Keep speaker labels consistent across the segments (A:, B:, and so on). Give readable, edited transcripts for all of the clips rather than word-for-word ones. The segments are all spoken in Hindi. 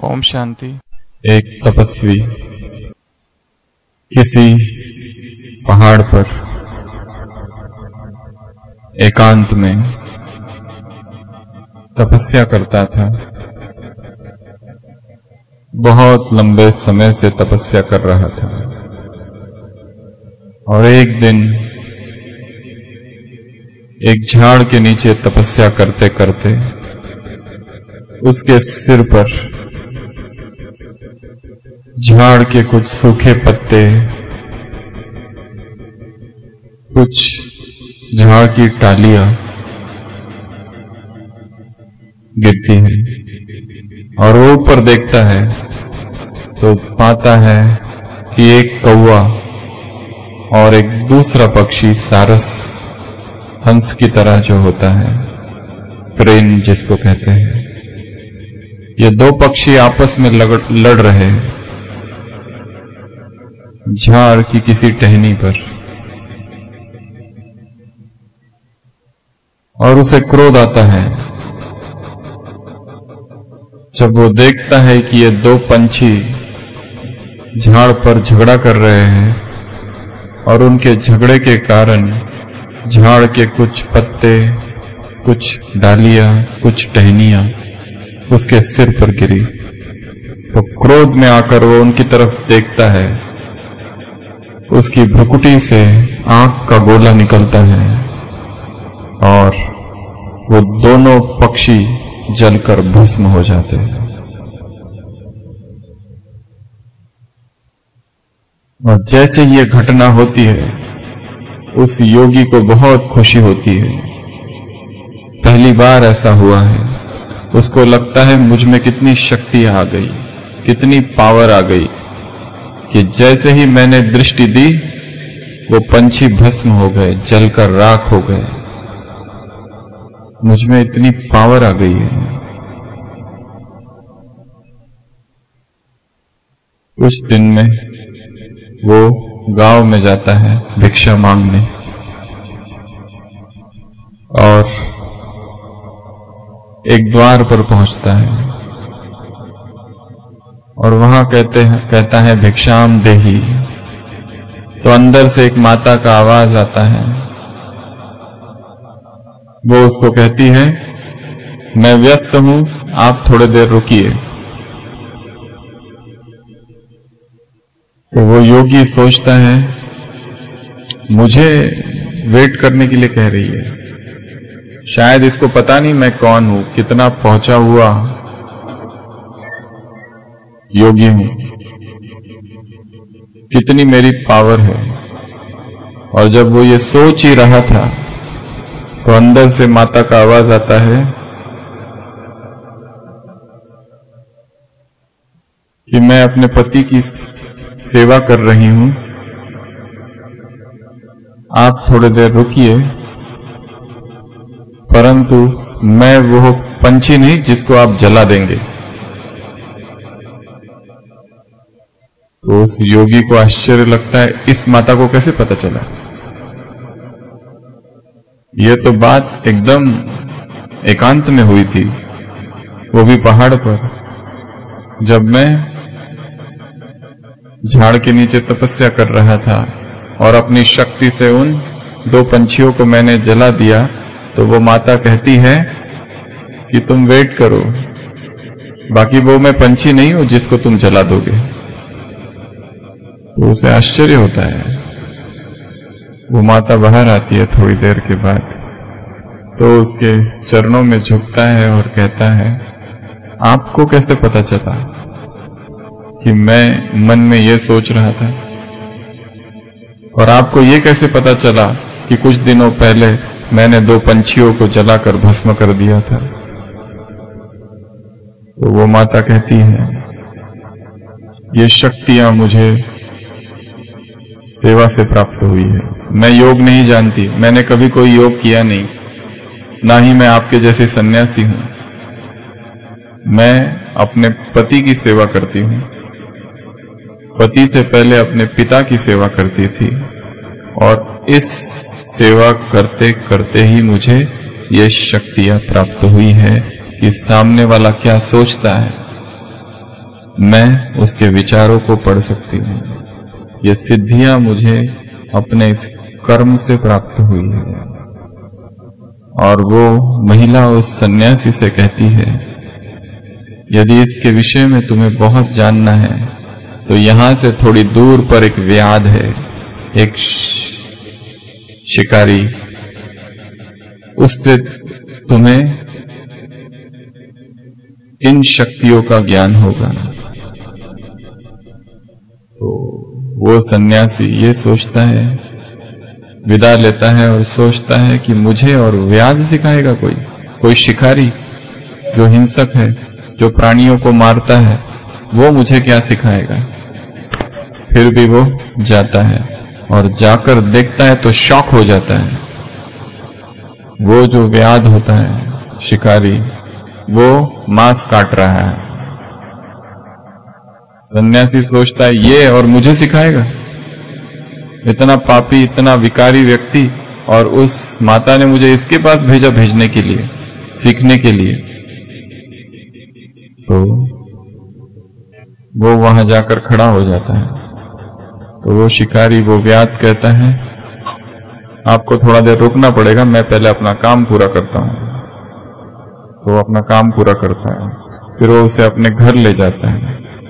A: ओम शांति।
B: एक तपस्वी किसी पहाड़ पर एकांत में तपस्या करता था। बहुत लंबे समय से तपस्या कर रहा था और एक दिन एक झाड़ के नीचे तपस्या करते करते उसके सिर पर झाड़ के कुछ सूखे पत्ते, कुछ झाड़ की टालियां गिरती हैं और वो ऊपर देखता है तो पाता है कि एक कौवा और एक दूसरा पक्षी सारस हंस की तरह जो होता है, क्रेन जिसको कहते हैं, ये दो पक्षी आपस में लड़ रहे हैं झाड़ की किसी टहनी पर। और उसे क्रोध आता है जब वो देखता है कि ये दो पंछी झाड़ पर झगड़ा कर रहे हैं और उनके झगड़े के कारण झाड़ के कुछ पत्ते, कुछ डालियां, कुछ टहनियां उसके सिर पर गिरी। तो क्रोध में आकर वो उनकी तरफ देखता है, उसकी भ्रुकुटी से आंख का गोला निकलता है और वो दोनों पक्षी जलकर भस्म हो जाते हैं। और जैसे ये घटना होती है उस योगी को बहुत खुशी होती है। पहली बार ऐसा हुआ है। उसको लगता है मुझ में कितनी शक्ति आ गई, कितनी पावर आ गई कि जैसे ही मैंने दृष्टि दी वो पंछी भस्म हो गए, जलकर राख हो गए। मुझ में इतनी पावर आ गई है। कुछ दिन में वो गांव में जाता है भिक्षा मांगने और एक द्वार पर पहुंचता है और वहां कहता है भिक्षाम देही। तो अंदर से एक माता का आवाज आता है। वो उसको कहती है मैं व्यस्त हूं, आप थोड़ी देर रुकिए। तो वो योगी सोचता है मुझे वेट करने के लिए कह रही है, शायद इसको पता नहीं मैं कौन हूं, कितना पहुंचा हुआ योगी हूं, कितनी मेरी पावर है। और जब वो ये सोच ही रहा था तो अंदर से माता का आवाज आता है कि मैं अपने पति की सेवा कर रही हूं, आप थोड़ी देर रुकिए, परंतु मैं वो पंछी नहीं जिसको आप जला देंगे। तो उस योगी को आश्चर्य लगता है, इस माता को कैसे पता चला? ये तो बात एकदम एकांत में हुई थी, वो भी पहाड़ पर। जब मैं झाड़ के नीचे तपस्या कर रहा था और अपनी शक्ति से उन दो पंछियों को मैंने जला दिया, तो वो माता कहती है कि तुम वेट करो, बाकी वो मैं पंछी नहीं हूं जिसको तुम जला दोगे। तो उसे आश्चर्य होता है। वो माता बाहर आती है थोड़ी देर के बाद, तो उसके चरणों में झुकता है और कहता है आपको कैसे पता चला कि मैं मन में ये सोच रहा था? और आपको ये कैसे पता चला कि कुछ दिनों पहले मैंने दो पंछियों को जलाकर भस्म कर दिया था? तो वो माता कहती है ये शक्तियां मुझे सेवा से प्राप्त हुई है। मैं योग नहीं जानती, मैंने कभी कोई योग किया नहीं, ना ही मैं आपके जैसे सन्यासी हूं। मैं अपने पति की सेवा करती हूं। पति से पहले अपने पिता की सेवा करती थी और इस सेवा करते करते ही मुझे ये शक्तियां प्राप्त हुई है कि सामने वाला क्या सोचता है मैं उसके विचारों को पढ़ सकती हूँ। ये सिद्धियां मुझे अपने इस कर्म से प्राप्त हुई है। और वो महिला उस सन्यासी से कहती है, यदि इसके विषय में तुम्हें बहुत जानना है तो यहां से थोड़ी दूर पर एक व्याध है, एक शिकारी, उससे तुम्हें इन शक्तियों का ज्ञान होगा। तो वो सन्यासी ये सोचता है, विदा लेता है और सोचता है कि मुझे और व्याध सिखाएगा कोई शिकारी जो हिंसक है, जो प्राणियों को मारता है, वो मुझे क्या सिखाएगा। फिर भी वो जाता है और जाकर देखता है तो शॉक हो जाता है। वो जो व्याध होता है, शिकारी, वो मांस काट रहा है। सन्यासी सोचता है ये और मुझे सिखाएगा, इतना पापी, इतना विकारी व्यक्ति, और उस माता ने मुझे इसके पास भेजा भेजने के लिए, सीखने के लिए। तो वो वहां जाकर खड़ा हो जाता है। तो वो शिकारी, वो व्याध कहता है, आपको थोड़ा देर रुकना पड़ेगा, मैं पहले अपना काम पूरा करता हूं। तो वो अपना काम पूरा करता है, फिर वो उसे अपने घर ले जाता है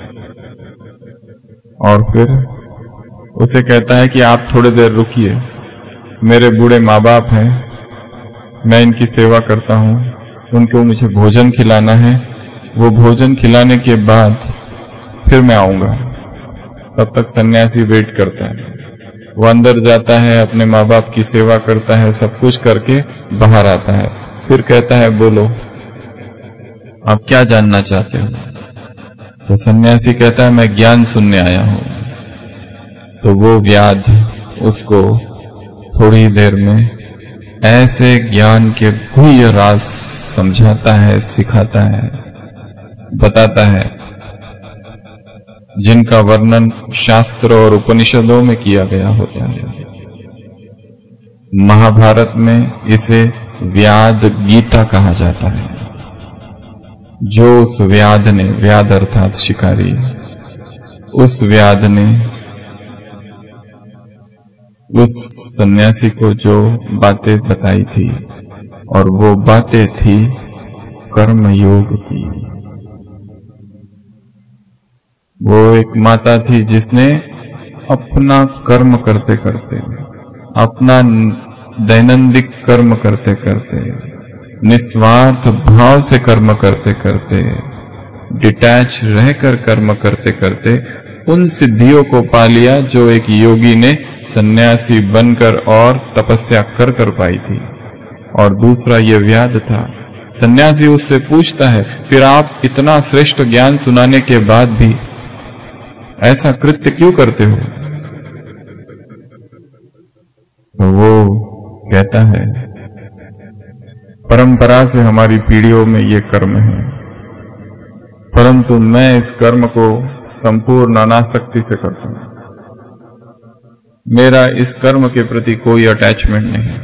B: और फिर उसे कहता है कि आप थोड़ी देर रुकिए, मेरे बूढ़े माँ बाप हैं, मैं इनकी सेवा करता हूं, उनको मुझे भोजन खिलाना है, वो भोजन खिलाने के बाद फिर मैं आऊंगा। तब तक सन्यासी वेट करता है। वो अंदर जाता है, अपने माँ बाप की सेवा करता है, सब कुछ करके बाहर आता है। फिर कहता है, बोलो आप क्या जानना चाहते हो। तो सन्यासी कहता है, मैं ज्ञान सुनने आया हूं। तो वो व्याध उसको थोड़ी देर में ऐसे ज्ञान के गुह्य राज समझाता है, सिखाता है, बताता है, जिनका वर्णन शास्त्र और उपनिषदों में किया गया होता है। महाभारत में इसे व्याध गीता कहा जाता है। जो उस व्याध ने, व्याध अर्थात शिकारी, उस व्याध ने उस सन्यासी को जो बातें बताई थी, और वो बातें थी कर्मयोग की। वो एक माता थी जिसने अपना कर्म करते करते, अपना दैनंदिन कर्म करते करते, निस्वार्थ भाव से कर्म करते करते, डिटैच रहकर कर्म करते करते उन सिद्धियों को पा लिया जो एक योगी ने सन्यासी बनकर और तपस्या कर कर पाई थी। और दूसरा ये व्याध था। सन्यासी उससे पूछता है, फिर आप इतना श्रेष्ठ ज्ञान सुनाने के बाद भी ऐसा कृत्य क्यों करते हो। तो वो कहता है, परंपरा से हमारी पीढ़ियों में ये कर्म है, परंतु मैं इस कर्म को संपूर्ण अनासक्ति से करता हूं। मेरा इस कर्म के प्रति कोई अटैचमेंट नहीं,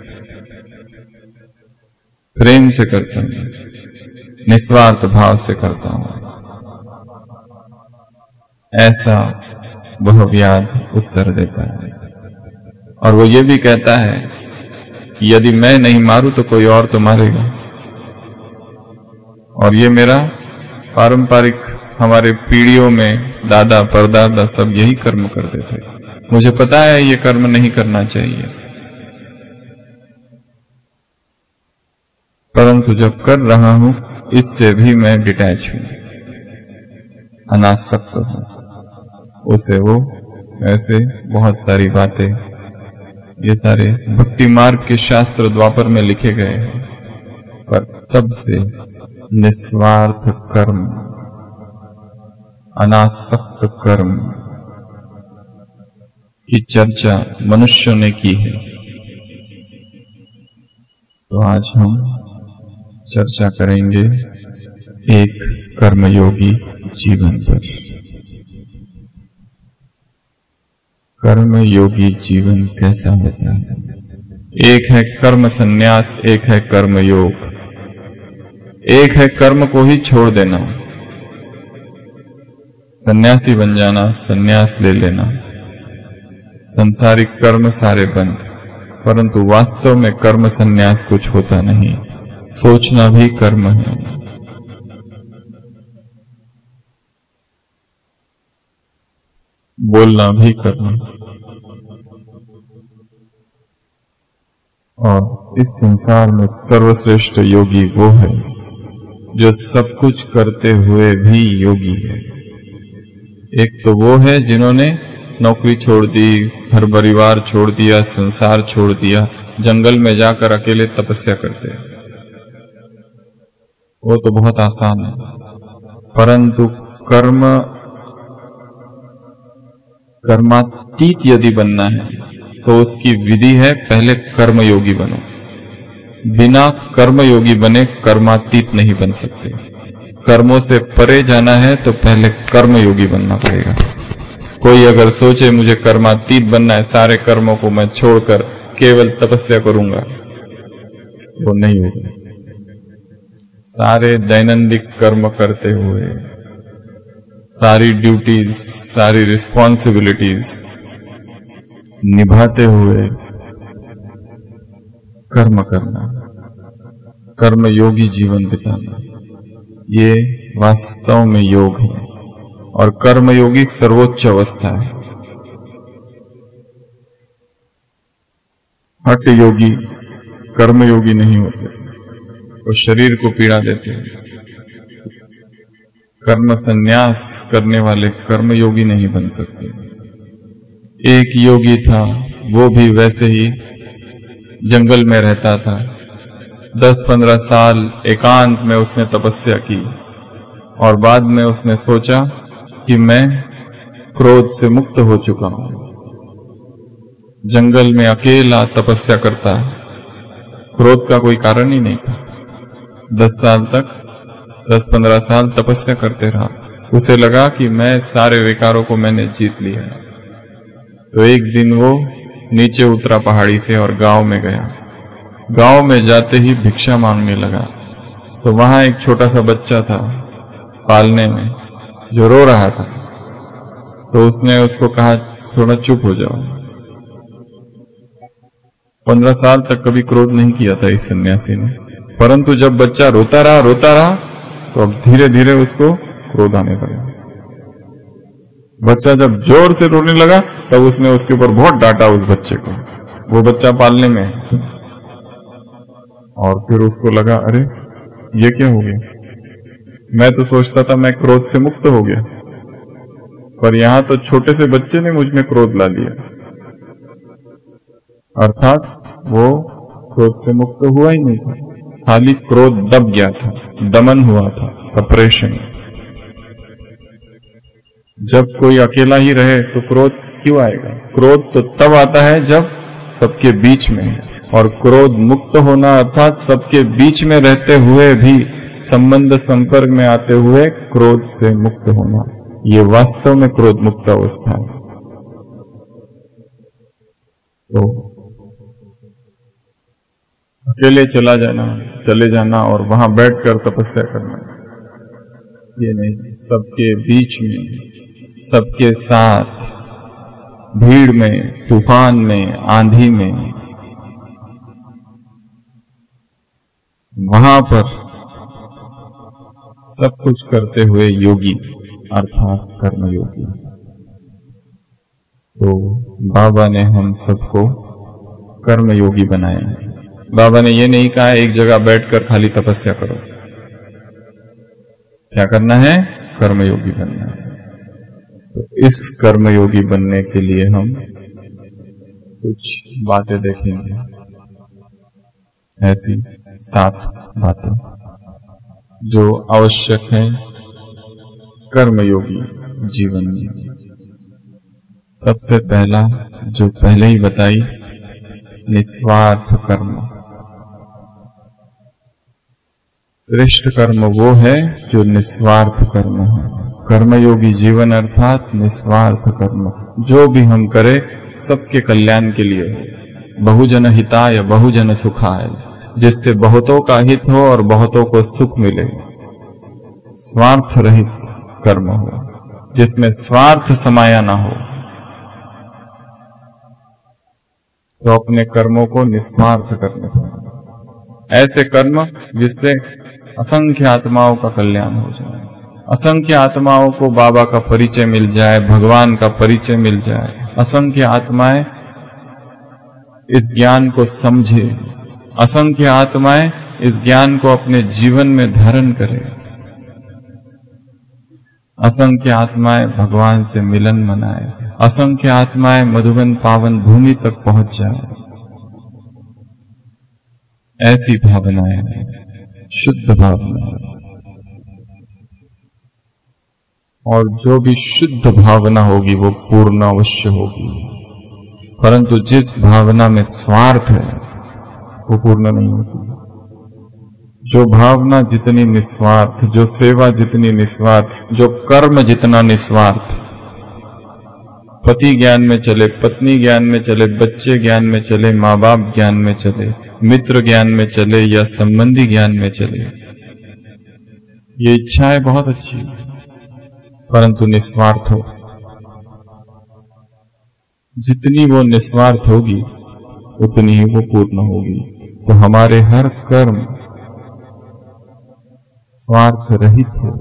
B: प्रेम से करता हूं, निस्वार्थ भाव से करता हूं। ऐसा वह व्याध उत्तर देता है। और वो ये भी कहता है कि यदि मैं नहीं मारूं तो कोई और तो मारेगा। और ये मेरा पारंपरिक, हमारे पीढ़ियों में दादा परदादा सब यही कर्म करते थे। मुझे पता है ये कर्म नहीं करना चाहिए, परंतु जब कर रहा हूं इससे भी मैं डिटैच हूं, अनासक्त हूं। उसे वो ऐसे बहुत सारी बातें, ये सारे भक्ति मार्ग के शास्त्र द्वापर में लिखे गए हैं, पर तब से निस्वार्थ कर्म, अनासक्त कर्म की चर्चा मनुष्यों ने की है। तो आज हम चर्चा करेंगे एक कर्मयोगी जीवन पर। कर्मयोगी जीवन कैसा होता है? एक है कर्म संन्यास, एक है कर्मयोग। एक है कर्म को ही छोड़ देना, सन्यासी बन जाना, सन्यास ले लेना, संसारिक कर्म सारे बंद, परंतु वास्तव में कर्म सन्यास कुछ होता नहीं। सोचना भी कर्म है। बोलना भी कर्म है। और इस संसार में सर्वश्रेष्ठ योगी वो है जो सब कुछ करते हुए भी योगी है। एक तो वो है जिन्होंने नौकरी छोड़ दी, घर परिवार छोड़ दिया, संसार छोड़ दिया, जंगल में जाकर अकेले तपस्या करते हैं। वो तो बहुत आसान है, परंतु कर्मातीत यदि बनना है तो उसकी विधि है, पहले कर्मयोगी बनो। बिना कर्मयोगी बने कर्मातीत नहीं बन सकते। कर्मों से परे जाना है तो पहले कर्मयोगी बनना पड़ेगा। कोई अगर सोचे मुझे कर्मातीत बनना है, सारे कर्मों को मैं छोड़कर केवल तपस्या करूंगा, वो नहीं होगा। सारे दैनंदिन कर्म करते हुए, सारी ड्यूटीज, सारी रिस्पॉन्सिबिलिटीज निभाते हुए कर्म करना, कर्मयोगी जीवन बिताना, ये वास्तव में योग है। और कर्मयोगी सर्वोच्च अवस्था है। हठ योगी कर्मयोगी नहीं होते, वो शरीर को पीड़ा देते हैं। कर्म संन्यास करने वाले कर्मयोगी नहीं बन सकते। एक योगी था, वो भी वैसे ही जंगल में रहता था। 10-15 साल एकांत में उसने तपस्या की और बाद में उसने सोचा कि मैं क्रोध से मुक्त हो चुका हूं। जंगल में अकेला तपस्या करता है, क्रोध का कोई कारण ही नहीं था। 10-15 साल तपस्या करते रहा। उसे लगा कि मैं सारे विकारों को मैंने जीत लिया। तो एक दिन वो नीचे उतरा पहाड़ी से और गांव में गया। गांव में जाते ही भिक्षा मांगने लगा। तो वहां एक छोटा सा बच्चा था पालने में, जो रो रहा था। तो उसने उसको कहा, थोड़ा चुप हो जाओ। 15 साल तक कभी क्रोध नहीं किया था इस सन्यासी ने, परंतु जब बच्चा रोता रहा तो अब धीरे धीरे उसको क्रोध आने लगा। बच्चा जब जोर से रोने लगा तब उसने उसके ऊपर बहुत डांटा उस बच्चे को। वो बच्चा पालने में है। और फिर उसको लगा, अरे ये क्या हो गया, मैं तो सोचता था मैं क्रोध से मुक्त हो गया, पर यहां तो छोटे से बच्चे ने मुझ में क्रोध ला लिया। अर्थात वो क्रोध से मुक्त हुआ ही नहीं था, खाली क्रोध दब गया था, दमन हुआ था, सप्रेशन। जब कोई अकेला ही रहे तो क्रोध क्यों आएगा? क्रोध तो तब आता है जब सबके बीच में है। और क्रोध मुक्त होना अर्थात सबके बीच में रहते हुए भी, संबंध संपर्क में आते हुए क्रोध से मुक्त होना, ये वास्तव में क्रोध मुक्त अवस्था है। तो अकेले चले जाना और वहां बैठकर तपस्या करना, ये नहीं। सबके बीच में, सबके साथ, भीड़ में, तूफान में, आंधी में, वहां पर सब कुछ करते हुए योगी अर्थात कर्मयोगी। तो बाबा ने हम सबको कर्मयोगी बनाया है। बाबा ने ये नहीं कहा एक जगह बैठकर खाली तपस्या करो। क्या करना है? कर्मयोगी बनना है। तो इस कर्मयोगी बनने के लिए हम कुछ बातें देखेंगे, ऐसी 7 बातें जो आवश्यक है कर्मयोगी जीवन में। सबसे पहला, जो पहले ही बताई, निस्वार्थ कर्म। श्रेष्ठ कर्म वो है जो निस्वार्थ कर्म है। कर्मयोगी जीवन अर्थात निस्वार्थ कर्म। जो भी हम करें सबके कल्याण के लिए हो। बहुजन हिताय बहुजन सुखाय, जिससे बहुतों का हित हो और बहुतों को सुख मिले। स्वार्थ रहित कर्म हो। जिसमें स्वार्थ समाया ना हो, तो अपने कर्मों को निस्वार्थ करने चाहिए। ऐसे कर्म जिससे असंख्य आत्माओं का कल्याण हो जाए, असंख्य आत्माओं को बाबा का परिचय मिल जाए, भगवान का परिचय मिल जाए, असंख्य आत्माएं इस ज्ञान को समझे, असंख्य आत्माएं इस ज्ञान को अपने जीवन में धारण करें, असंख्य आत्माएं भगवान से मिलन मनाए, असंख्य आत्माएं मधुबन पावन भूमि तक पहुंच जाए। ऐसी भावनाएं, शुद्ध भावनाएं। और जो भी शुद्ध भावना होगी वो पूर्ण अवश्य होगी, परंतु जिस भावना में स्वार्थ है वो पूर्ण नहीं होती। जो भावना जितनी निस्वार्थ, जो सेवा जितनी निस्वार्थ, जो कर्म जितना निस्वार्थ, पति ज्ञान में चले, पत्नी ज्ञान में चले, बच्चे ज्ञान में चले, माँ बाप ज्ञान में चले, मित्र ज्ञान में चले या संबंधी ज्ञान में चले, ये इच्छाएं बहुत अच्छी है, परंतु निस्वार्थ हो। जितनी वो निस्वार्थ होगी उतनी ही वो पूर्ण होगी। तो हमारे हर कर्म स्वार्थ रहित हो।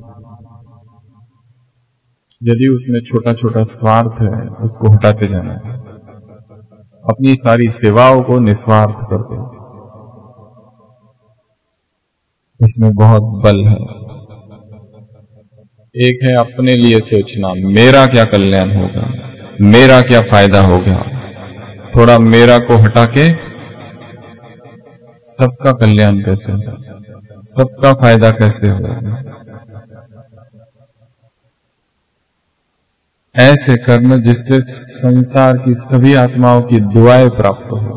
B: यदि उसमें छोटा छोटा स्वार्थ है उसको हटाते जाना है। अपनी सारी सेवाओं को निस्वार्थ कर दो, इसमें बहुत बल है। एक है अपने लिए सोचना, मेरा क्या कल्याण होगा, मेरा क्या फायदा होगा। थोड़ा मेरा को हटा के सबका कल्याण कैसे होगा, सबका फायदा कैसे होगा। ऐसे कर्म जिससे संसार की सभी आत्माओं की दुआएं प्राप्त हो,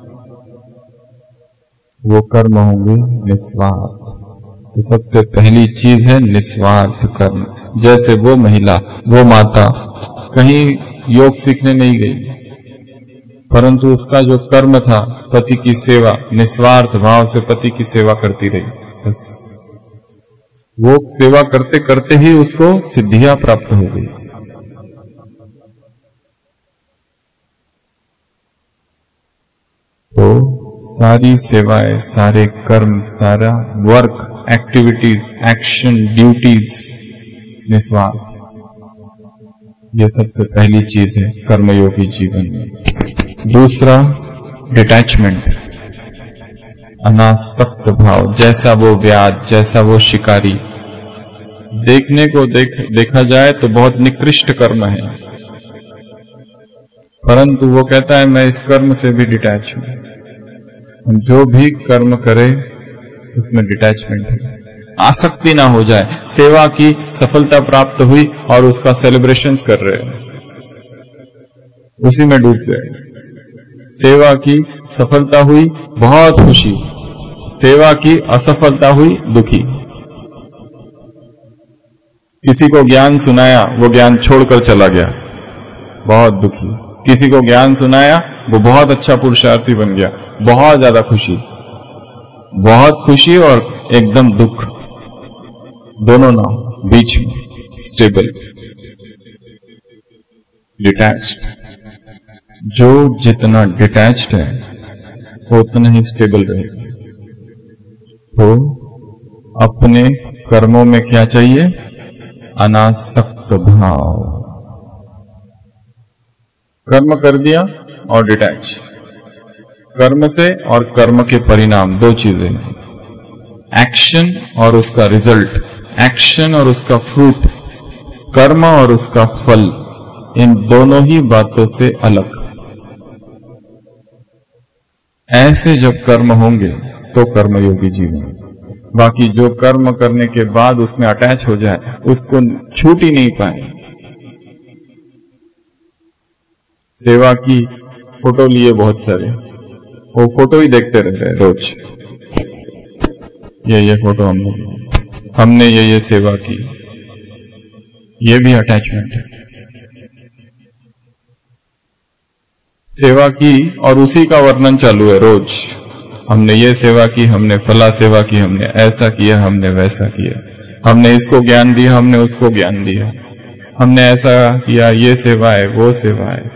B: वो कर्म होंगे निस्वार्थ। तो सबसे पहली चीज है निस्वार्थ कर्म। जैसे वो महिला, वो माता कहीं योग सीखने नहीं गई, परंतु उसका जो कर्म था पति की सेवा, निस्वार्थ भाव से पति की सेवा करती रही। बस वो सेवा करते करते ही उसको सिद्धियां प्राप्त हो गई। तो सारी सेवाएं, सारे कर्म, सारा वर्क, एक्टिविटीज, एक्शन, ड्यूटीज निस्वार्थ, ये सबसे पहली चीज है कर्मयोगी जीवन में। दूसरा डिटैचमेंट, अनासक्त भाव। जैसा वो व्याध, जैसा वो शिकारी, देखने को देखा जाए तो बहुत निकृष्ट कर्म है, परंतु वो कहता है मैं इस कर्म से भी डिटैच हूं। जो भी कर्म करे उसमें डिटैचमेंट है, आसक्ति ना हो जाए। सेवा की सफलता प्राप्त हुई और उसका सेलिब्रेशंस कर रहे हैं, उसी में डूब गए। सेवा की सफलता हुई बहुत खुशी, सेवा की असफलता हुई दुखी। किसी को ज्ञान सुनाया, वो ज्ञान छोड़कर चला गया, बहुत दुखी। किसी को ज्ञान सुनाया, वो बहुत अच्छा पुरुषार्थी बन गया, बहुत ज्यादा खुशी। बहुत खुशी और एकदम दुख, दोनों ना, बीच में स्टेबल, डिटैच्ड। जो जितना डिटैच्ड है वो उतना ही स्टेबल रहेगा। तो अपने कर्मों में क्या चाहिए? अनासक्त भाव। कर्म कर दिया और डिटैच। कर्म से और कर्म के परिणाम, दो चीजें, एक्शन और उसका रिजल्ट, एक्शन और उसका फ्रूट, कर्म और उसका फल, इन दोनों ही बातों से अलग। ऐसे जब कर्म होंगे तो कर्मयोगी जीवन। बाकी जो कर्म करने के बाद उसमें अटैच हो जाए, उसको छूट ही नहीं पाए। सेवा की फोटो लिए बहुत सारे, वो फोटो ही देखते रहते हैं रोज। ये फोटो हमने ये सेवा की, ये भी अटैचमेंट है। सेवा की और उसी का वर्णन चालू है रोज। हमने ये सेवा की, हमने फला सेवा की, हमने ऐसा किया, हमने वैसा किया, हमने इसको ज्ञान दिया, हमने उसको ज्ञान दिया। हमने ऐसा किया, ये सेवा है, वो सेवा है।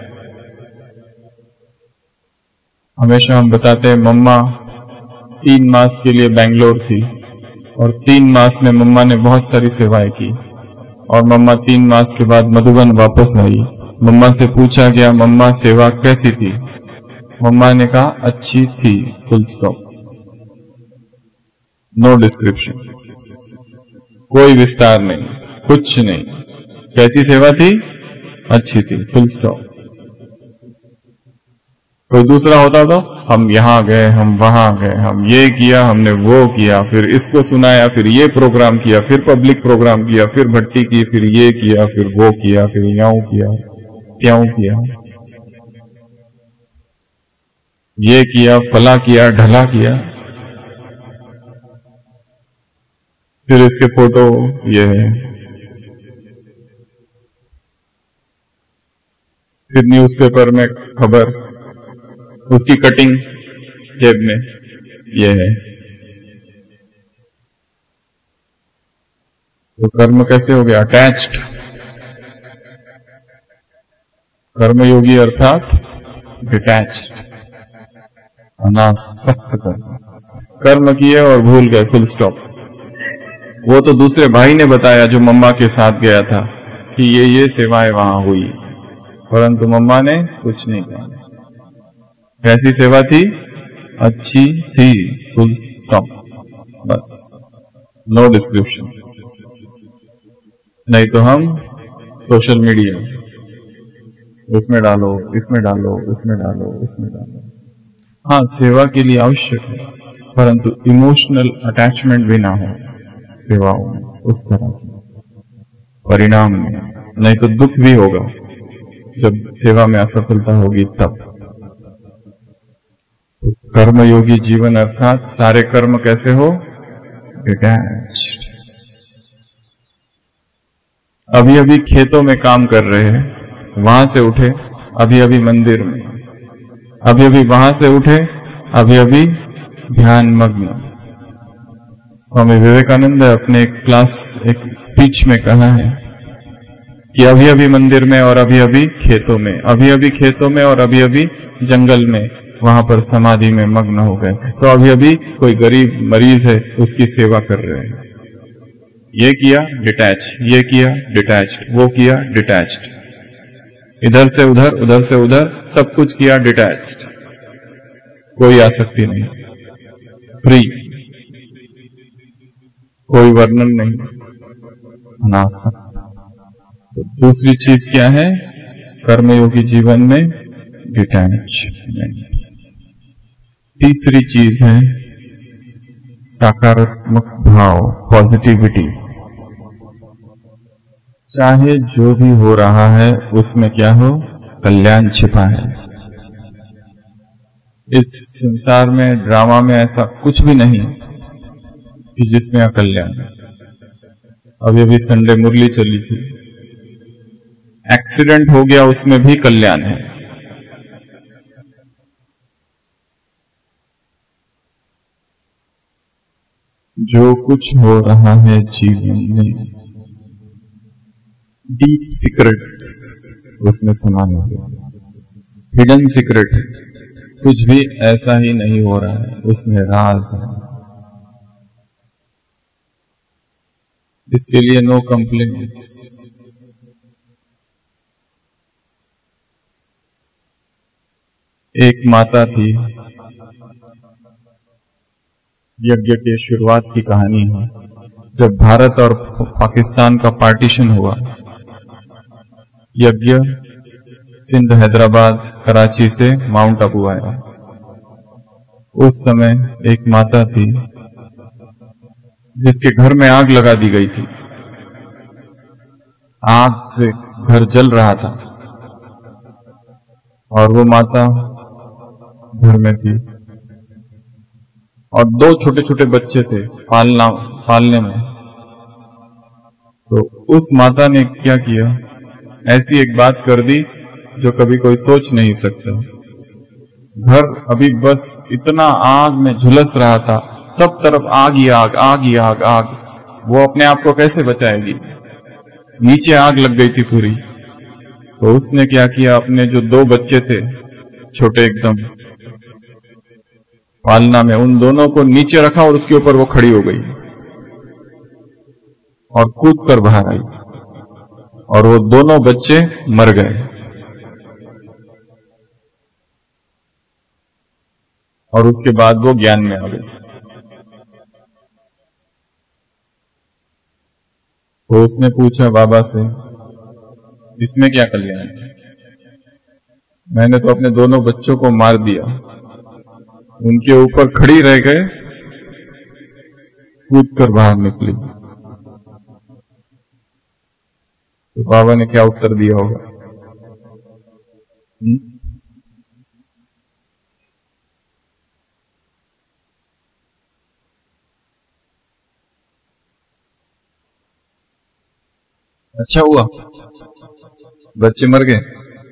B: हमेशा हम बताते हैं मम्मा 3 मास के लिए बेंगलोर थी और 3 मास में मम्मा ने बहुत सारी सेवाएं की और मम्मा 3 मास के बाद मधुबन वापस आई। मम्मा से पूछा गया, मम्मा सेवा कैसी थी? मम्मा ने कहा अच्छी थी, फुल स्टॉप, नो डिस्क्रिप्शन, कोई विस्तार नहीं, कुछ नहीं। कैसी सेवा थी? अच्छी थी, फुल स्टॉप। कोई दूसरा होता तो हम यहां गए, हम वहां गए, हम ये किया, हमने वो किया, फिर इसको सुनाया, फिर ये प्रोग्राम किया, फिर पब्लिक प्रोग्राम किया, फिर भट्टी की, फिर ये किया, फिर वो किया, फिर याऊ किया, त्यों किया, ये किया, फला किया, ढला किया। फिर इसके फोटो ये है, फिर न्यूज़पेपर में खबर, उसकी कटिंग जेब में, ये है। तो कर्म कैसे हो गया? अटैच्ड। कर्मयोगी अर्थात डिटैच्ड, अनासक्त कर्म किए और भूल गए, फुल स्टॉप। वो तो दूसरे भाई ने बताया जो मम्मा के साथ गया था कि ये सेवाएं वहां हुई, परंतु मम्मा ने कुछ नहीं कहा। कैसी सेवा थी? अच्छी थी, फुल स्टॉप, बस, नो डिस्क्रिप्शन। नहीं तो हम सोशल मीडिया, उसमें डालो, इसमें डालो, उसमें डालो, उसमें डालो। हाँ, सेवा के लिए आवश्यक है, परंतु इमोशनल अटैचमेंट भी ना हो सेवाओं में, उस तरह की परिणाम में। नहीं तो दुख भी होगा जब सेवा में असफलता होगी तब। तो कर्मयोगी जीवन अर्थात सारे कर्म कैसे हो? डिटैच्ड। अभी अभी खेतों में काम कर रहे हैं, वहां से उठे, अभी अभी मंदिर में, अभी अभी वहां से उठे, अभी अभी ध्यान मग्न। स्वामी विवेकानंद अपने एक स्पीच में कहा है कि अभी अभी मंदिर में और अभी अभी खेतों में, अभी अभी खेतों में और अभी अभी जंगल में, वहां पर समाधि में मग्न हो गए। तो अभी अभी कोई गरीब मरीज है, उसकी सेवा कर रहे हैं। ये किया डिटैच, ये किया डिटैच्ड, वो किया डिटैच्ड, इधर से उधर, उधर से उधर, सब कुछ किया डिटैच्ड, कोई आसक्ति नहीं, फ्री, कोई वर्णन नहीं, अनासक्त। तो दूसरी चीज क्या है कर्मयोगी जीवन में? डिटैचमेंट। तीसरी चीज है सकारात्मक भाव, पॉजिटिविटी। चाहे जो भी हो रहा है उसमें क्या हो? कल्याण छिपा है। इस संसार में, ड्रामा में ऐसा कुछ भी नहीं कि जिसमें अकल्याण है। अभी अभी संडे मुरली चली थी, एक्सीडेंट हो गया, उसमें भी कल्याण है। जो कुछ हो रहा है जीवन में, डीप सीक्रेट्स उसमें समाने हुए, हिडन सीक्रेट, कुछ भी ऐसा ही नहीं हो रहा है, उसमें राज है। इसके लिए नो कंप्लेंट्स। एक माता थी, यज्ञ के शुरुआत की कहानी है। जब भारत और पाकिस्तान का पार्टीशन हुआ, यज्ञ सिंध, हैदराबाद, कराची से माउंट आबू आया। उस समय एक माता थी जिसके घर में आग लगा दी गई थी, आग से घर जल रहा था और वो माता घर में थी और 2 छोटे छोटे बच्चे थे पालने में। तो उस माता ने क्या किया? ऐसी एक बात कर दी जो कभी कोई सोच नहीं सकता। घर अभी बस इतना आग में झुलस रहा था, सब तरफ आग ही आग, आग ही आग, आग। वो अपने आप को कैसे बचाएगी? नीचे आग लग गई थी पूरी। तो उसने क्या किया, अपने जो 2 बच्चे थे छोटे एकदम पालना में, उन दोनों को नीचे रखा और उसके ऊपर वो खड़ी हो गई और कूद कर बाहर आई और वो दोनों बच्चे मर गए। और उसके बाद वो ज्ञान में आ गई। तो उसने पूछा बाबा से, इसमें क्या कल्याण है? मैंने तो अपने दोनों बच्चों को मार दिया, उनके ऊपर खड़ी रह गए, कूद कर बाहर निकली। तो बाबा ने क्या उत्तर दिया होगा? अच्छा हुआ बच्चे मर गए।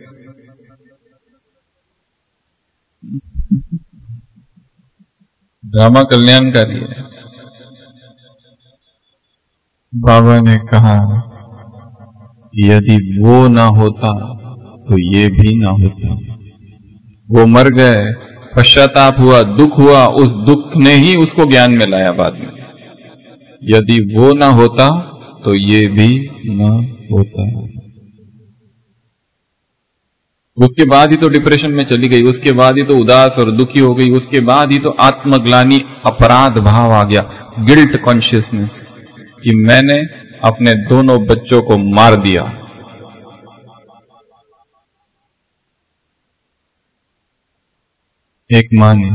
B: ड्रामा कल्याणकारी है। बाबा ने कहा यदि वो ना होता तो ये भी ना होता। वो मर गए, पश्चाताप हुआ, दुख हुआ, उस दुख ने ही उसको ज्ञान में लाया बाद में। यदि वो ना होता तो ये भी ना होता। उसके बाद ही तो डिप्रेशन में चली गई, उसके बाद ही तो उदास और दुखी हो गई, उसके बाद ही तो आत्मग्लानि, अपराध भाव आ गया, गिल्ट कॉन्शियसनेस कि मैंने अपने दोनों बच्चों को मार दिया। एक मां ने,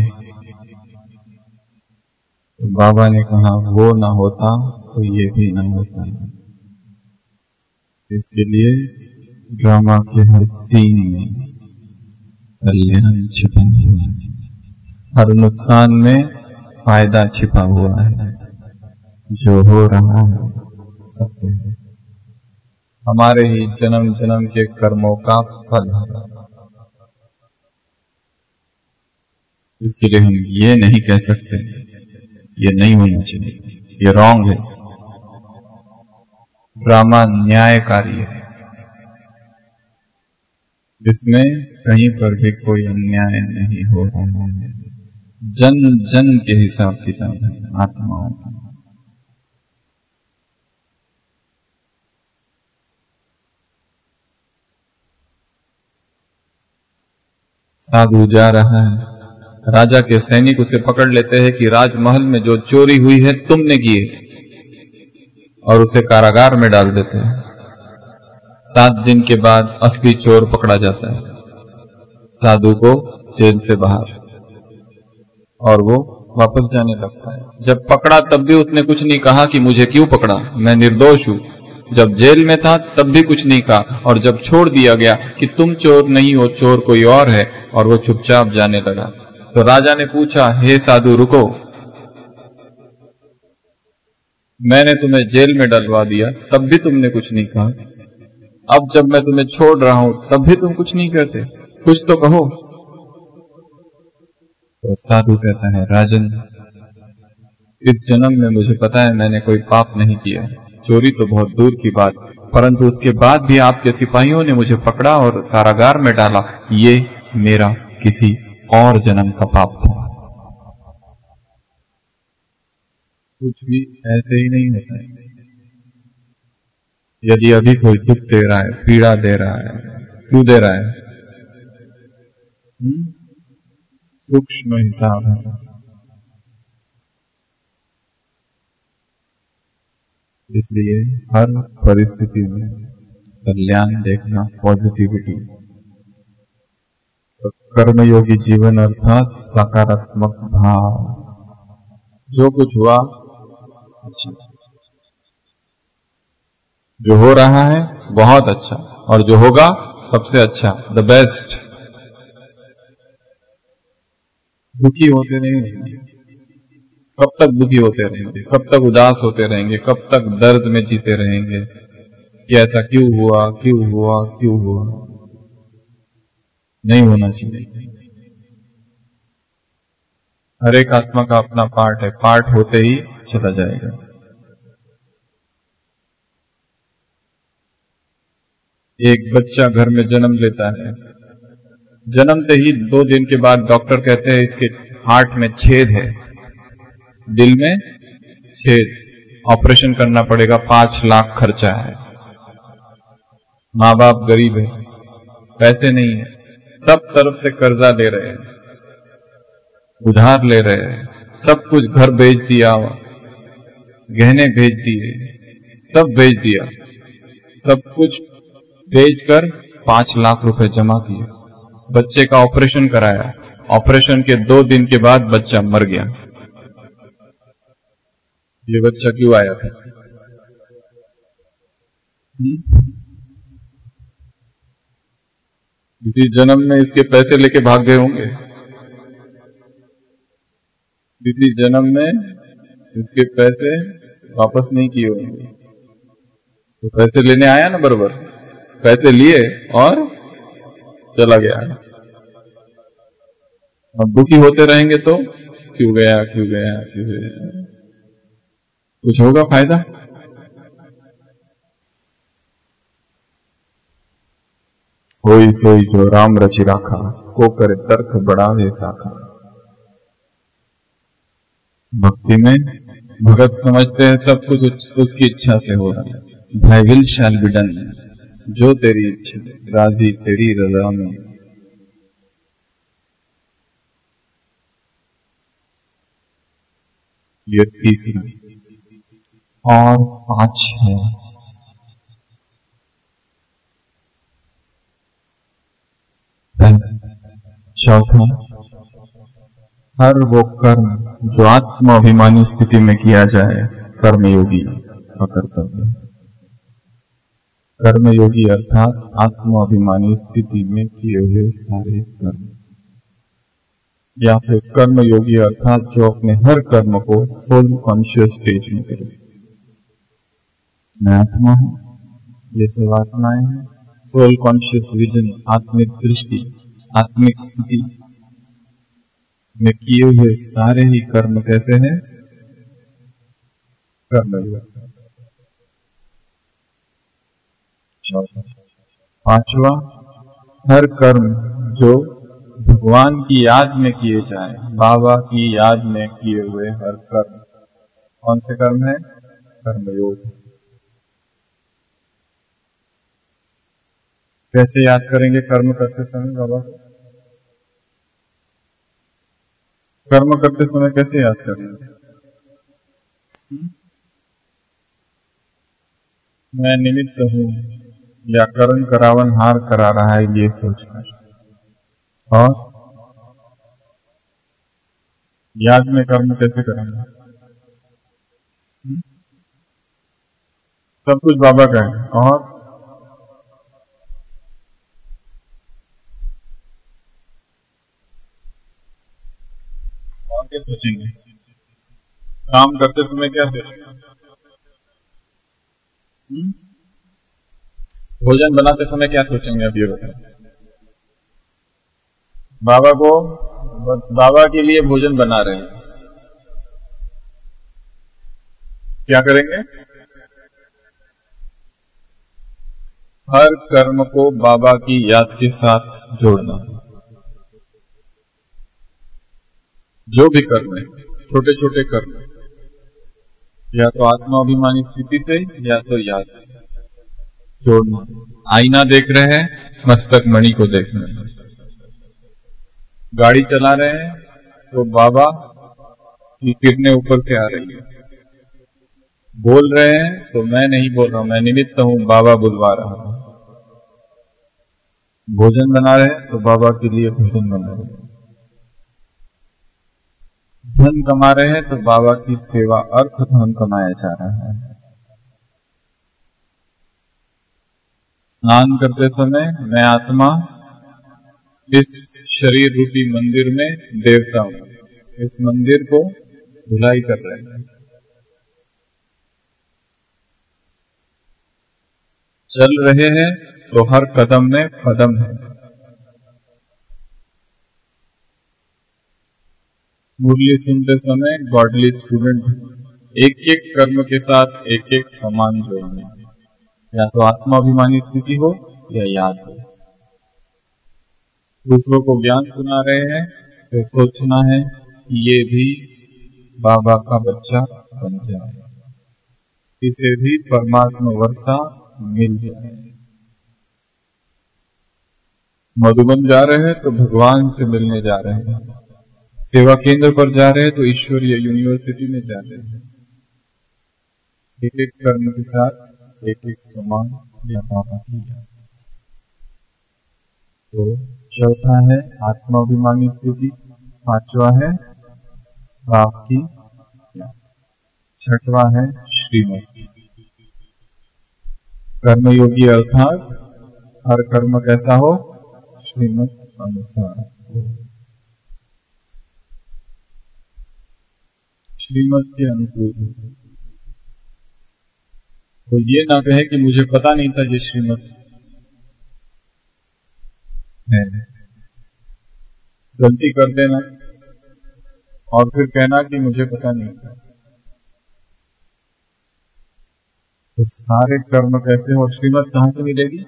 B: तो बाबा ने कहा वो ना होता तो ये भी ना होता। इसके लिए ड्रामा के हर सीन में कल्याण छिपा हुआ है, हर नुकसान में फायदा छिपा हुआ है। जो हो रहा है सत्य है, हमारे ही जन्म जन्म के कर्मों का फल है। इसके लिए हम ये नहीं कह सकते ये नहीं होना चाहिए, ये रॉन्ग है। ड्रामा न्यायकारी है, इसमें कहीं पर भी कोई अन्याय नहीं हो रहा है। जन जन के हिसाब किताब है आत्माओं का। साधु जा रहा है, राजा के सैनिक उसे पकड़ लेते हैं कि राजमहल में जो चोरी हुई है तुमने की है, और उसे कारागार में डाल देते हैं। 7 दिन के बाद असली चोर पकड़ा जाता है, साधु को जेल से बाहर, और वो वापस जाने लगता है। जब पकड़ा तब भी उसने कुछ नहीं कहा कि मुझे क्यों पकड़ा, मैं निर्दोष हूं। जब जेल में था तब भी कुछ नहीं कहा, और जब छोड़ दिया गया कि तुम चोर नहीं हो, चोर कोई और है, और वो चुपचाप जाने लगा। तो राजा ने पूछा, हे साधु रुको, मैंने तुम्हें जेल में डलवा दिया तब भी तुमने कुछ नहीं कहा, अब जब मैं तुम्हें छोड़ रहा हूं तब भी तुम कुछ नहीं कहते, कुछ तो कहो। तो साधु कहता है, राजन इस जन्म में मुझे पता है मैंने कोई पाप नहीं किया, चोरी तो बहुत दूर की बात, परंतु उसके बाद भी आपके सिपाहियों ने मुझे पकड़ा और कारागार में डाला, ये मेरा किसी और जन्म का पाप था। कुछ भी ऐसे ही नहीं होता है। यदि अभी कोई दुख दे रहा है, पीड़ा दे रहा है, क्यों दे रहा है? सूक्ष्म हिसाब है। इसलिए हर परिस्थिति में कल्याण देखना, पॉजिटिविटी। तो कर्मयोगी जीवन अर्थात सकारात्मक भाव। जो कुछ हुआ अच्छा, जो हो रहा है बहुत अच्छा, और जो होगा सबसे अच्छा, द बेस्ट। दुखी होते नहीं रहेंगे, कब तक दुखी होते रहेंगे, कब तक उदास होते रहेंगे, कब तक दर्द में जीते रहेंगे कि ऐसा क्यों हुआ, क्यों हुआ, क्यों हुआ। नहीं होना चाहिए। हर एक आत्मा का अपना पार्ट है, पार्ट होते ही चला जाएगा। एक बच्चा घर में जन्म लेता है, जन्मते ही 2 दिन के बाद डॉक्टर कहते हैं इसके हार्ट में छेद है, दिल में छेद, ऑपरेशन करना पड़ेगा, 5 लाख खर्चा है। माँ बाप गरीब है, पैसे नहीं है, सब तरफ से कर्जा ले रहे हैं, उधार ले रहे हैं, सब कुछ घर बेच दिया, गहने बेच दिए, सब बेच दिया, सब कुछ बेचकर 5 लाख रुपए जमा किए, बच्चे का ऑपरेशन कराया, ऑपरेशन के 2 दिन के बाद बच्चा मर गया। ये बच्चा क्यों आया था? किसी जन्म में इसके पैसे लेके भाग गए होंगे, किसी जन्म में इसके पैसे वापस नहीं किए होंगे, तो पैसे लेने आया ना, बराबर पैसे लिए और चला गया। अब दुखी होते रहेंगे तो क्यों गया, क्यों गया, क्यों गया, कुछ होगा फायदा? होई सोई जो राम रचि राखा, को करे तर्क बढ़ावे साखा। भक्ति में भगत समझते हैं सब कुछ उसकी इच्छा से हो रहा है। Thy will shall be done, जो तेरी इच्छा, राजी तेरी रजा में। ये तीसरा और 5 है। चौथा, हर वो कर्म जो आत्माभिमानी स्थिति में किया जाए कर्मयोगी का कर्तव्य। कर्मयोगी अर्थात आत्माभिमानी स्थिति में किए हुए सारे कर्म, या फिर कर्मयोगी अर्थात जो अपने हर कर्म को सोल कॉन्शियस स्टेज में करे। मैं आत्मा हूं, ये सब आत्माएं हैं। सोल कॉन्शियस विजन, आत्मिक दृष्टि, आत्मिक स्थिति में किए हुए सारे ही कर्म कैसे हैं? कर्मयोग। चौथा, 5वां, हर कर्म जो भगवान की याद में किए जाए, बाबा की याद में किए हुए हर कर्म। कौन से कर्म है? कर्मयोग। कैसे याद करेंगे कर्म करते समय बाबा को? कर्म करते समय कैसे याद करेंगे? मैं निमित्त हूं, या करण करावन हार करा रहा है, ये सोचकर। और याद में कर्म कैसे करेंगे? सब कुछ बाबा का है। और क्या सोचेंगे? काम करते समय क्या सोचेंगे? भोजन बनाते समय क्या सोचेंगे? अब ये बताएं। बाबा के लिए भोजन बना रहे हैं, क्या करेंगे? हर कर्म को बाबा की याद के साथ जोड़ना। जो भी कर्म है, छोटे छोटे कर्म, या तो आत्माभिमानी स्थिति से या तो याद से जोड़ना। आईना देख रहे हैं, मस्तक मणि को देखना है। गाड़ी चला रहे हैं तो बाबा की किरणें ऊपर से आ रही है। बोल रहे हैं तो मैं नहीं बोल रहा हूं, मैं निमित्त हूं, बाबा बुलवा रहा हूं। भोजन बना रहे हैं तो बाबा के लिए भोजन बना रहे हैं। धन कमा रहे हैं तो बाबा की सेवा, अर्थ धन कमाया जा रहा है। स्नान करते समय मैं आत्मा इस शरीर रूपी मंदिर में देवता हूं, इस मंदिर को धुलाई कर रहे हैं। चल रहे हैं तो हर कदम में पदम है। मुरली सुनते समय गॉडली स्टूडेंट, एक एक कर्म के साथ एक एक समान जोड़ना। या तो आत्माभिमानी स्थिति हो या याद हो। दूसरों को ज्ञान सुना रहे हैं तो सोचना है कि ये भी बाबा का बच्चा बन जाए, इसे भी परमात्मा वर्षा मिल जाए। मधुबन जा रहे हैं तो भगवान से मिलने जा रहे हैं, सेवा केंद्र पर जा रहे हैं तो ईश्वरीय यूनिवर्सिटी में जा रहे हैं। एक एक कर्म के साथ एक एक समान या बाबा की याद। तो चौथा है आत्माभिमानी स्थिति, पांचवा है बाप की याद, छठवा है श्रीमत। कर्मयोगी अर्थात हर कर्म कैसा हो, श्रीमत अनुसार हो, श्रीमत के अनुकूल हो। वो ये ना कहे कि मुझे पता नहीं था ये श्रीमत है। गलती कर देना और फिर कहना कि मुझे पता नहीं था। तो सारे कर्म कैसे हो, श्रीमत कहां से मिलेगी,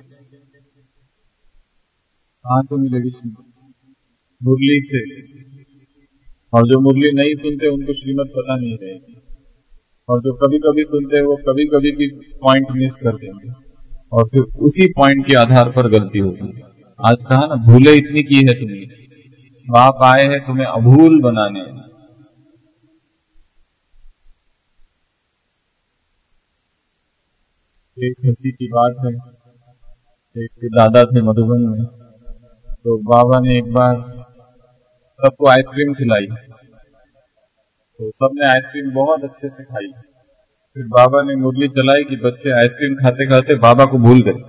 B: कहां से मिलेगी श्रीमत? मुरली से। और जो मुरली नहीं सुनते उनको श्रीमत पता नहीं रहेगी, और जो कभी कभी सुनते हैं वो कभी कभी भी पॉइंट मिस कर देंगे और फिर उसी पॉइंट के आधार पर गलती होगी। आज कहा ना, भूले इतनी की है तुमने, बाप आए हैं तुम्हें अभूल बनाने। एक हंसी की बात है, एक दादा थे मधुबन में, तो बाबा ने एक बार सबको आइसक्रीम खिलाई, तो सबने आइसक्रीम बहुत अच्छे से खाई। फिर बाबा ने मुरली चलाई कि बच्चे आइसक्रीम खाते खाते बाबा को भूल गए।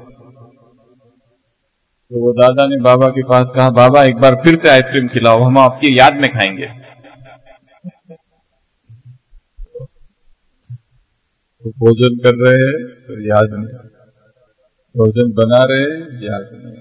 B: तो वो दादा ने बाबा के पास कहा, बाबा एक बार फिर से आइसक्रीम खिलाओ, हम आपकी याद में खाएंगे। तो भोजन कर रहे हैं तो याद नहीं, भोजन बना रहे हैं याद नहीं,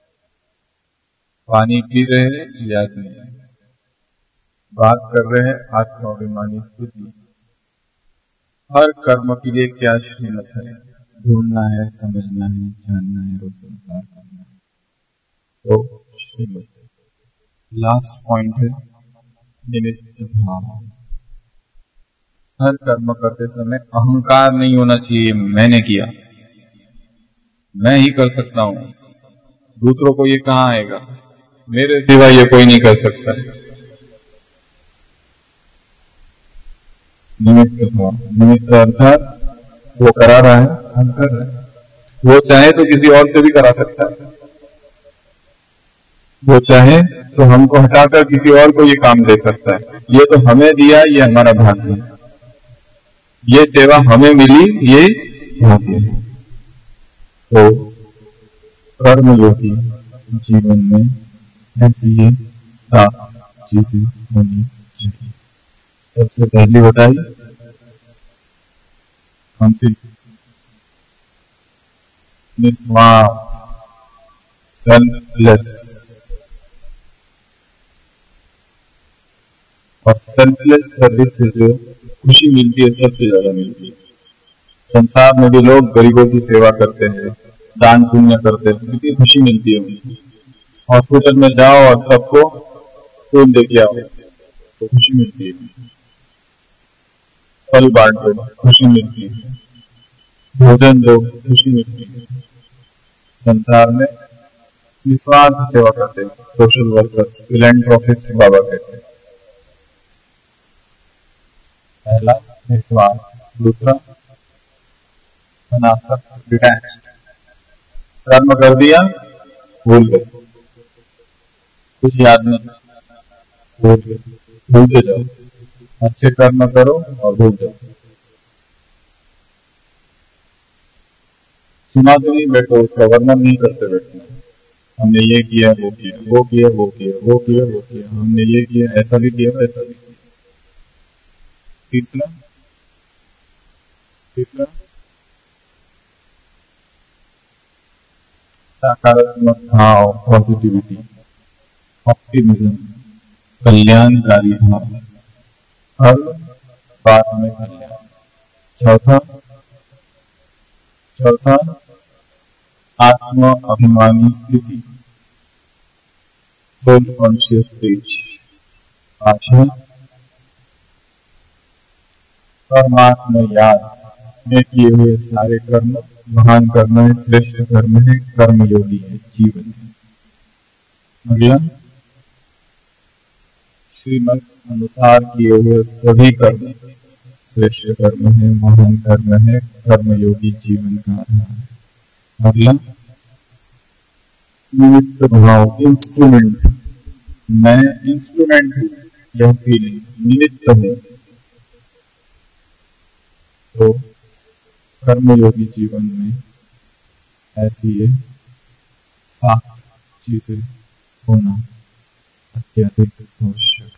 B: पानी पी रहे हैं याद नहीं, बात कर रहे हैं आत्माभिमानी स्थिति। हर कर्म के लिए क्या श्रीमत है, ढूंढना है, समझना है, जानना है और संसार करना है। तो श्रीमत। लास्ट पॉइंट है निमित्त भाव। हर कर्म करते समय अहंकार नहीं होना चाहिए, मैंने किया, मैं ही कर सकता हूं, दूसरों को ये कहां आएगा, मेरे सिवा ये कोई नहीं कर सकता। निमित्त भाव, निमित्त अर्थात वो करा रहा है, हम कर रहे हैं। वो चाहे तो किसी और से भी करा सकता है, वो चाहे तो हमको हटाकर किसी और को ये काम दे सकता है। ये तो हमें दिया, ये हमारा भाग्य है, ये सेवा हमें मिली, ये भाग्य है। तो कर्मयोगी जीवन में ऐसी ये 7 चीजें होनी चाहिए। सबसे पहली बताई कौन सी? निस्वार्थ, सेल्फलेस। और सेल्फलेस सर्विस से जो खुशी मिलती है सबसे ज्यादा मिलती है। संसार में भी लोग गरीबों की सेवा करते हैं, दान पुण्य करते हैं, कितनी खुशी मिलती है उनको। हॉस्पिटल में जाओ और सबको फूल देके आओ तो खुशी मिलती है, फल बांट दो खुशी मिलती है, भोजन दो खुशी मिलती है। संसार में निस्वार्थ सेवा करते हैं, सोशल वर्कर्स, फिलैंथ्रोपिस्ट बाबा कहते हैं। पहला निस्वार्थ, दूसरा अनासक्त, डिटैच्ड। कर्म कर दिया, भूल गए, कुछ याद नहीं, भूल गए, भूलते जाओ। अच्छे कर्म करो और भूल जाओ। सुनाते नहीं बैठो, उसका वर्णन नहीं करते बैठो। हमने ये किया, वो किया, वो किया, वो किया, वो किया, वो किया, हमने ये किया, ऐसा भी किया, वैसा भी किया। तीसरा सकारात्मक भाव, पॉजिटिविटी, ऑप्टिमिज्म, कल्याणकारी भाव, हर बात में कल्याण। चौथा आत्मा अभिमानी स्थिति, सोल कॉन्शियस स्टेज। आशा परमात्मा याद में किए हुए सारे कर्म महान कर्म है, श्रेष्ठ कर्म है, कर्मयोगी है, जीवन है। अगला, श्रीमत अनुसार किए हुए सभी कर्म श्रेष्ठ कर्म है, महान कर्म है, कर्मयोगी जीवन का आधार है। अगला, निमित्त भाव, इंस्ट्रूमेंट, मैं इंस्ट्रूमेंट हूं, यह फीलिंग निमित्त हूं। तो कर्मयोगी जीवन में ऐसी ये 7 चीजें होना अत्यधिक आवश्यक।